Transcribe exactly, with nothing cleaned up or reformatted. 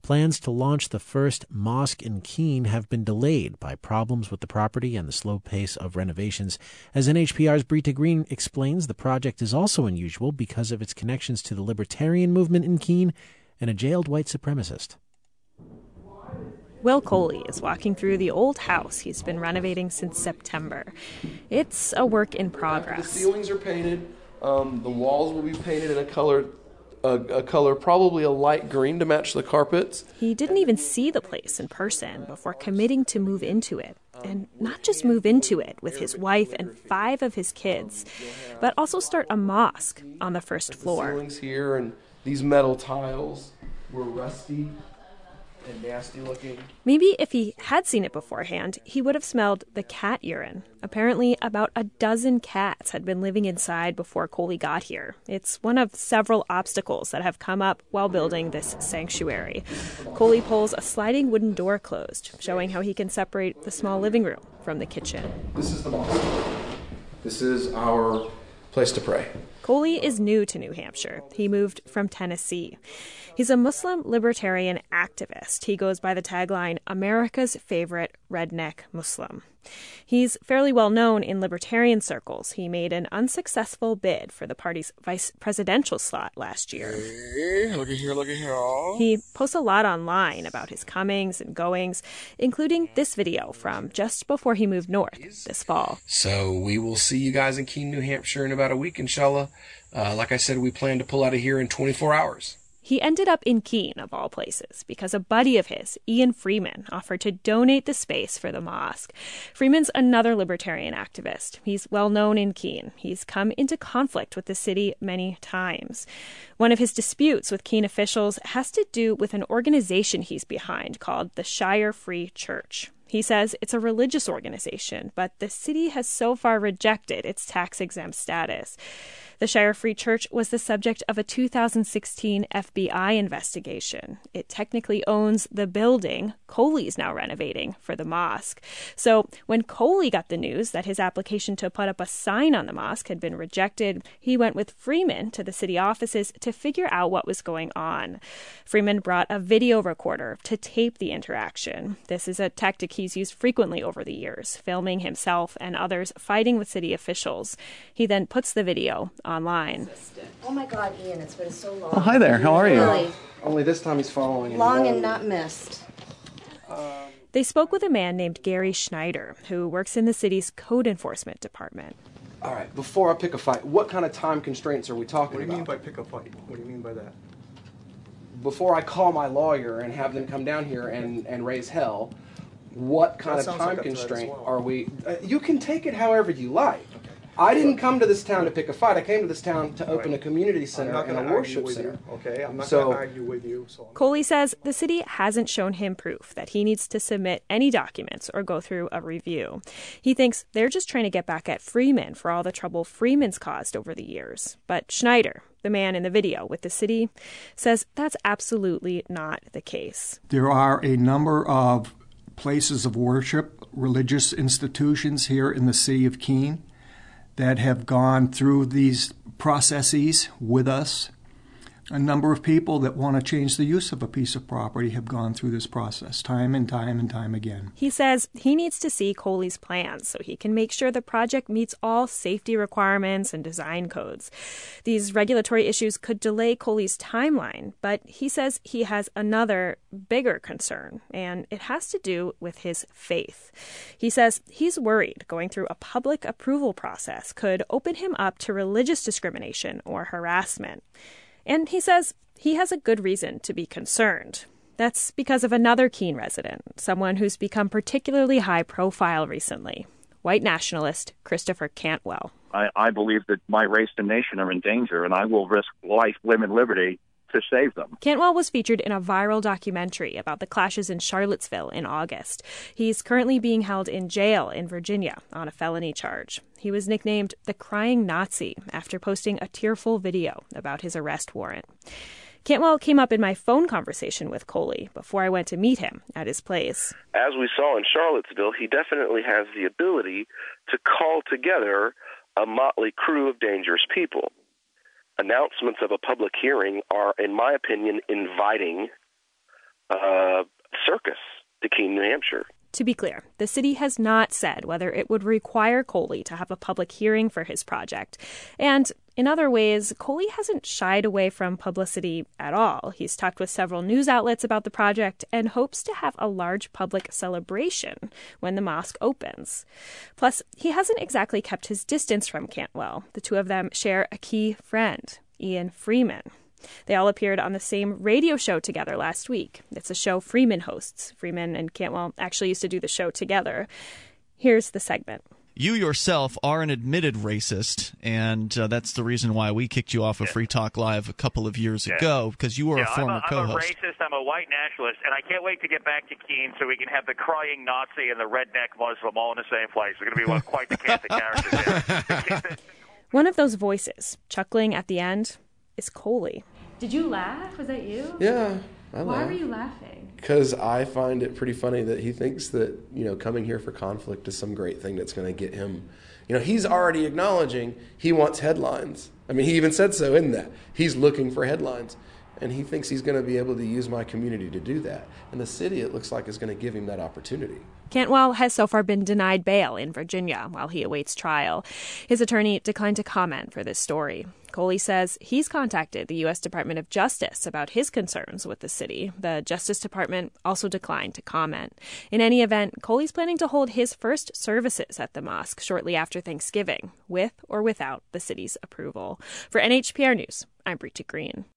Plans to launch the first mosque in Keene have been delayed by problems with the property and the slow pace of renovations. As N H P R's Brita Green explains, the project is also unusual because of its connections to the libertarian movement in Keene and a jailed white supremacist. Will Coley is walking through the old house he's been renovating since September. It's a work in progress. The ceilings are painted. Um, the walls will be painted in a color, a, a color probably a light green to match the carpets. He didn't even see the place in person before committing to move into it. And not just move into it with his wife and five of his kids, but also start a mosque on the first floor. The ceilings here and these metal tiles were rusty and nasty looking. Maybe if he had seen it beforehand, he would have smelled the cat urine. Apparently, about a dozen cats had been living inside before Coley got here. It's one of several obstacles that have come up while building this sanctuary. Coley pulls a sliding wooden door closed, showing how he can separate the small living room from the kitchen. This is the mosque. This is our place to pray. Coley is new to New Hampshire. He moved from Tennessee. He's a Muslim libertarian activist. He goes by the tagline, America's favorite redneck Muslim. He's fairly well known in libertarian circles. He made an unsuccessful bid for the party's vice presidential slot last year. Hey, look at here, look at here. He posts a lot online about his comings and goings, including this video from just before he moved north this fall. So we will see you guys in Keene, New Hampshire in about a week, inshallah. Uh, like I said, we plan to pull out of here in twenty-four hours. He ended up in Keene, of all places, because a buddy of his, Ian Freeman, offered to donate the space for the mosque. Freeman's another libertarian activist. He's well known in Keene. He's come into conflict with the city many times. One of his disputes with Keene officials has to do with an organization he's behind called the Shire Free Church. He says it's a religious organization, but the city has so far rejected its tax-exempt status. The Shire Free Church was the subject of a two thousand sixteen F B I investigation. It technically owns the building Coley's now renovating for the mosque. So when Coley got the news that his application to put up a sign on the mosque had been rejected, he went with Freeman to the city offices to figure out what was going on. Freeman brought a video recorder to tape the interaction. This is a tactic he's used frequently over the years, filming himself and others fighting with city officials. He then puts the video online. Oh my God, Ian, it's been so long. Oh, hi there. How are you? Really Only this time he's following. long and not missed. They spoke with a man named Gary Schneider, who works in the city's code enforcement department. All right, before I pick a fight, what kind of time constraints are we talking What do you about? mean by pick a fight? What do you mean by that? Before I call my lawyer and have them come down here and, and raise hell, what kind That of sounds time like a threat as constraint well. are we? Uh, you can take it however you like. I didn't come to this town to pick a fight. I came to this town to open Right. a community I'm center not and going a to argue worship with center. you, okay? I'm not So- going to argue with you. So I'm- Coley says the city hasn't shown him proof that he needs to submit any documents or go through a review. He thinks they're just trying to get back at Freeman for all the trouble Freeman's caused over the years. But Schneider, the man in the video with the city, says that's absolutely not the case. There are a number of places of worship, religious institutions here in the city of Keene that have gone through these processes with us. A number of people that want to change the use of a piece of property have gone through this process time and time and time again. He says he needs to see Coley's plans so he can make sure the project meets all safety requirements and design codes. These regulatory issues could delay Coley's timeline, but he says he has another bigger concern, and it has to do with his faith. He says he's worried going through a public approval process could open him up to religious discrimination or harassment. And he says he has a good reason to be concerned. That's because of another Keene resident, someone who's become particularly high profile recently, white nationalist Christopher Cantwell. I, I believe that my race and nation are in danger, and I will risk life, limb, and liberty to save them. Cantwell was featured in a viral documentary about the clashes in Charlottesville in August. He's currently being held in jail in Virginia on a felony charge. He was nicknamed the Crying Nazi after posting a tearful video about his arrest warrant. Cantwell came up in my phone conversation with Coley before I went to meet him at his place. As we saw in Charlottesville, he definitely has the ability to call together a motley crew of dangerous people. Announcements of a public hearing are, in my opinion, inviting uh, circus to Keene, New Hampshire. To be clear, the city has not said whether it would require Coley to have a public hearing for his project. And in other ways, Coley hasn't shied away from publicity at all. He's talked with several news outlets about the project and hopes to have a large public celebration when the mosque opens. Plus, he hasn't exactly kept his distance from Cantwell. The two of them share a key friend, Ian Freeman. They all appeared on the same radio show together last week. It's a show Freeman hosts. Freeman and Cantwell actually used to do the show together. Here's the segment. You yourself are an admitted racist, and uh, that's the reason why we kicked you off of Free Talk Live a couple of years yeah. ago, because you were yeah, a former I'm a, co-host. I'm a racist, I'm a white nationalist, and I can't wait to get back to Keene so we can have the crying Nazi and the redneck Muslim all in the same place. We're going to be well, quite the cast of characters there. One of those voices, chuckling at the end, is Coley. Did you laugh? Was that you? Yeah, I Why laughed. were you laughing? Because I find it pretty funny that he thinks that, you know, coming here for conflict is some great thing that's going to get him. You know, he's already acknowledging he wants headlines. I mean, he even said so in that. He's looking for headlines. And he thinks he's going to be able to use my community to do that. And the city, it looks like, is going to give him that opportunity. Cantwell has so far been denied bail in Virginia while he awaits trial. His attorney declined to comment for this story. Coley says he's contacted the U S Department of Justice about his concerns with the city. The Justice Department also declined to comment. In any event, Coley's planning to hold his first services at the mosque shortly after Thanksgiving, with or without the city's approval. For N H P R News, I'm Brita Green.